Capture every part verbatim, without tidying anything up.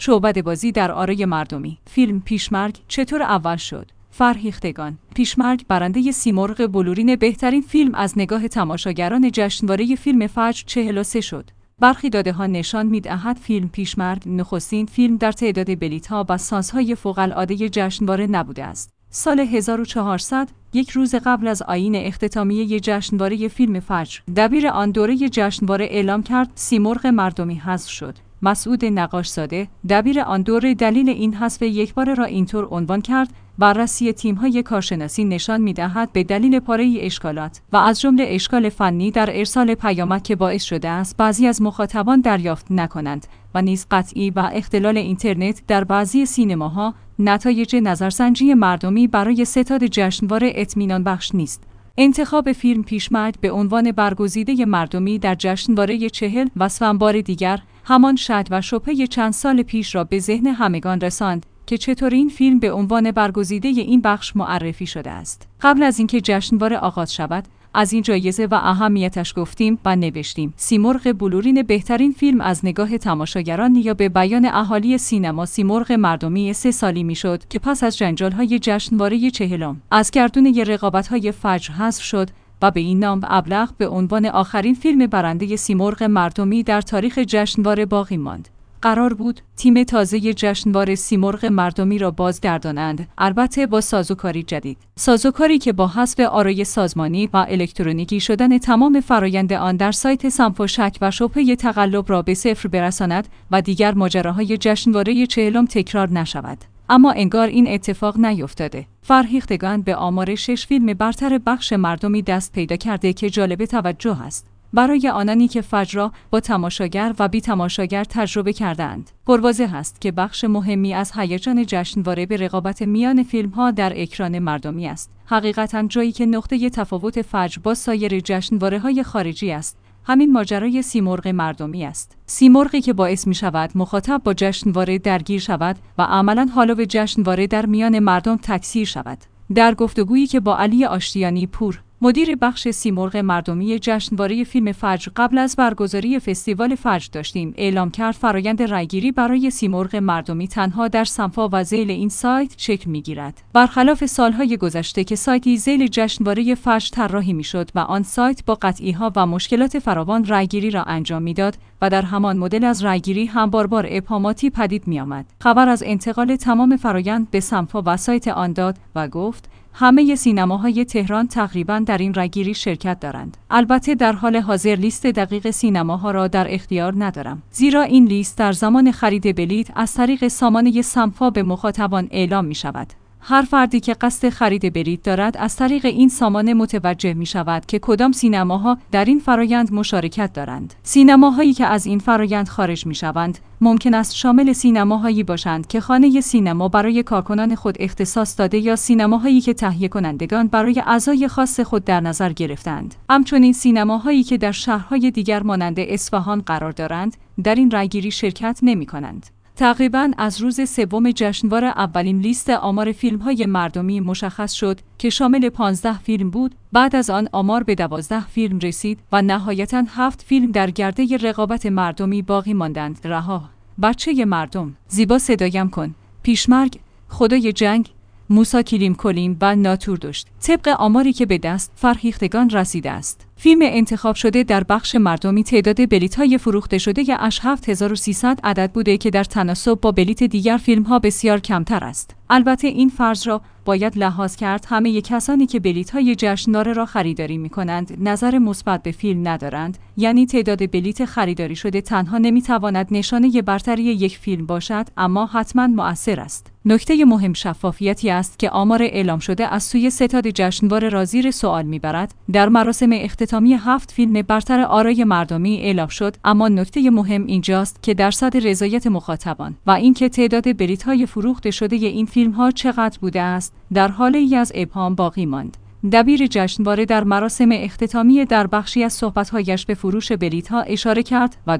شعبده بازی در آرای مردمی. فیلم پیشمرگ چطور اول شد؟ فرهیختگان. پیشمرگ برنده سیمرغ بلورین بهترین فیلم از نگاه تماشاگران جشنواره فیلم فجر چهل و سه شد. برخی داده‌ها نشان می‌دهد فیلم پیشمرگ نخستین فیلم در تعداد بلیط‌ها و سازهای فوق‌العاده جشنواره نبوده است. سال هزار و چهارصد، یک روز قبل از آیین اختتامیه جشنواره فیلم فجر، دبیر آن دوره جشنواره اعلام کرد سیمرغ مردمی حذف شد. مسعود نقاشزاده، دبیر آن دوره، دلیل این حذف یکباره را اینطور عنوان کرد: بررسی تیم‌های کارشناسی نشان می‌دهد به دلیل پاره‌ای اشکالات و از جمله اشکال فنی در ارسال پیامک که باعث شده است بعضی از مخاطبان دریافت نکنند و نیز قطعی و اختلال اینترنت در بعضی سینماها نتایج نظرسنجی مردمی برای ستاد جشنواره اطمینان بخش نیست. انتخاب فیلم پیشمرگ به عنوان برگزیده مردمی در جشنواره چهل وصفاً بار دیگر همان شک و شبهه چند سال پیش را به ذهن همگان رساند که چطور این فیلم به عنوان برگزیده این بخش معرفی شده است. قبل از اینکه جشنواره آغاز شود، از این جایزه و اهمیتش گفتیم و نوشتیم سیمرغ بلورین بهترین فیلم از نگاه تماشاگران یا به بیان اهالی سینما سیمرغ مردمی سه سالی میشد که پس از جنجال‌های جشنواره چهلم از گردونه رقابت‌های فجر حذف شد و به این نام ابلغ به عنوان آخرین فیلم برنده سیمرغ مردمی در تاریخ جشنواره باقی ماند. قرار بود تیم تازه جشنواره سیمرغ مردمی را بازگردانند، البته با سازوکاری جدید. سازوکاری که با حذف آرای سازمانی و الکترونیکی شدن تمام فرایند آن در سایت سنف و شک و شبهه تقلب را به صفر برساند و دیگر ماجراهای جشنواره چهلم تکرار نشود. اما انگار این اتفاق نیفتاده. فرهیختگان به آمار شش فیلم برتر بخش مردمی دست پیدا کرده که جالب توجه است. برای آنانی که فجر را با تماشاگر و بی تماشاگر تجربه کردند، پرواضح است که بخش مهمی از هیجان جشنواره به رقابت میان فیلم‌ها در اکران مردمی است. حقیقتاً جایی که نقطه تفاوت فجر با سایر جشنواره‌های خارجی است، همین ماجرای سیمرغ مردمی است. سیمرغی که باعث می شود مخاطب با جشنواره درگیر شود و عملاً حالو جشنواره در میان مردم تکثیر شود. در گفتگویی که با علی آشتیانی پور، مدیر بخش سیمرغ مردمی جشنواره فیلم فجر قبل از برگزاری فستیوال فجر داشتیم، اعلام کرد فرایند رایگیری برای سیمرغ مردمی تنها در صفحه و ذیل این سایت شکل می‌گیرد. برخلاف سالهای گذشته که سایتی ذیل جشنواره فجر طراحی می‌شد و آن سایت با قطعی‌ها و مشکلات فراوان رایگیری را انجام می‌داد و در همان مدل از رایگیری هم باربار ابهاماتی پدید می‌آمد. خبر از انتقال تمام فرایند به صفحه و سایت آن داد و گفت همه سینماهای تهران تقریباً در این رایگیری شرکت دارند. البته در حال حاضر لیست دقیق سینماها را در اختیار ندارم، زیرا این لیست در زمان خرید بلیط از طریق سامانه سنفا به مخاطبان اعلام می شود. هر فردی که قصد خرید بلیط دارد از طریق این سامانه متوجه می شود که کدام سینماها در این فرایند مشارکت دارند. سینماهایی که از این فرایند خارج می شوند ممکن است شامل سینماهایی باشند که خانه سینما برای کارکنان خود اختصاص داده یا سینماهایی که تهیه کنندگان برای اعضای خاص خود در نظر گرفتند. همچنین سینماهایی که در شهرهای دیگر مانند اصفهان قرار دارند در این رایگیری شرکت نمی کنند. تقریباً از روز سوم جشنواره اولین لیست آمار فیلم‌های مردمی مشخص شد که شامل پانزده فیلم بود. بعد از آن آمار به دوازده فیلم رسید و نهایتاً هفت فیلم در گرده رقابت مردمی باقی ماندند. رها، بچه مردم، زیبا صدایم کن، پیشمرگ، خدای جنگ، موسی کلیم کلیم و ناتوردشت. طبق آماری که به دست فرهیختگان رسیده است، فیلم انتخاب شده در بخش مردمی تعداد بلیط‌های فروخته شده اش هفت هزار و سیصد عدد بوده که در تناسب با بلیط دیگر فیلم‌ها بسیار کمتر است. البته این فرض را باید لحاظ کرد همه کسانی که بلیط‌های جشنواره را خریداری می‌کنند نظر مثبت به فیلم ندارند، یعنی تعداد بلیط خریداری شده تنها نمی‌تواند نشانه برتری یک فیلم باشد، اما حتماً مؤثر است. نکته مهم شفافیتی است که آمار اعلام شده از سوی ستاد جشنواره را زیر سوال می‌برد. در مراسم اختتامی هفت فیلم برتر آرای مردمی اعلام شد، اما نکته مهم اینجاست که درصد رضایت مخاطبان و اینکه تعداد بلیط‌های فروخته شده این فیلم‌ها چقدر بوده است در حالی از ابهام باقی ماند. دبیر جشنواره در مراسم اختتامی در بخشی از صحبت‌هایش به فروش بلیط‌ها اشاره کرد و گفت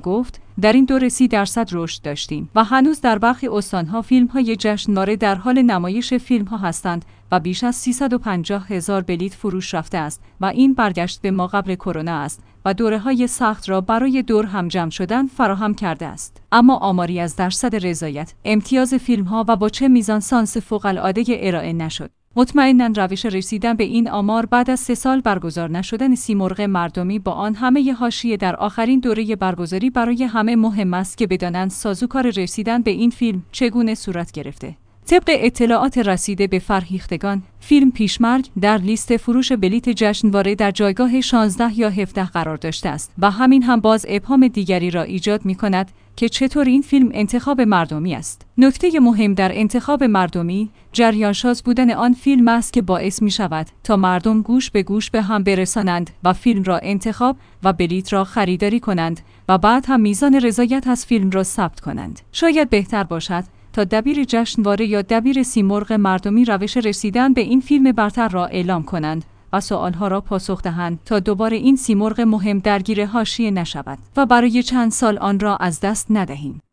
در این دوره سی درصد رشد داشتیم و هنوز در برخی استانها فیلم‌های جشنواره در حال نمایش فیلم‌ها هستند و بیش از سیصد و پنجاه هزار بلیت فروش رفته است و این برگشت به ما قبل کرونا است و دوره‌های سخت را برای دور هم جمع شدن فراهم کرده است. اما آماری از درصد رضایت، امتیاز فیلم‌ها و با چه میزان سانس فوق‌العاده ارائه نشد. مطمئناً روش رسیدن به این آمار بعد از سه سال برگزار نشدن سیمرغ مردمی با آن همه حاشیه در آخرین دوره برگزاری برای همه مهم است که بدانند سازوکار رسیدن به این فیلم چگونه صورت گرفته. طبق اطلاعات رسیده به فرهیختگان، فیلم پیشمرگ در لیست فروش بلیت جشنواره در جایگاه شانزده یا هفده قرار داشته است و همین هم باز ابهام دیگری را ایجاد می‌کند که چطور این فیلم انتخاب مردمی است. نکته مهم در انتخاب مردمی، جریان‌ساز بودن آن فیلم است که باعث می‌شود تا مردم گوش به گوش به هم برسانند و فیلم را انتخاب و بلیت را خریداری کنند و بعد هم میزان رضایت از فیلم را ثبت کنند. شاید بهتر باشد تا دبیر جشنواره یا دبیر سیمرغ مردمی روش رسیدن به این فیلم برتر را اعلام کنند و سوالها را پاسخ دهند تا دوباره این سیمرغ مهم درگیر حاشیه نشود و برای چند سال آن را از دست ندهیم.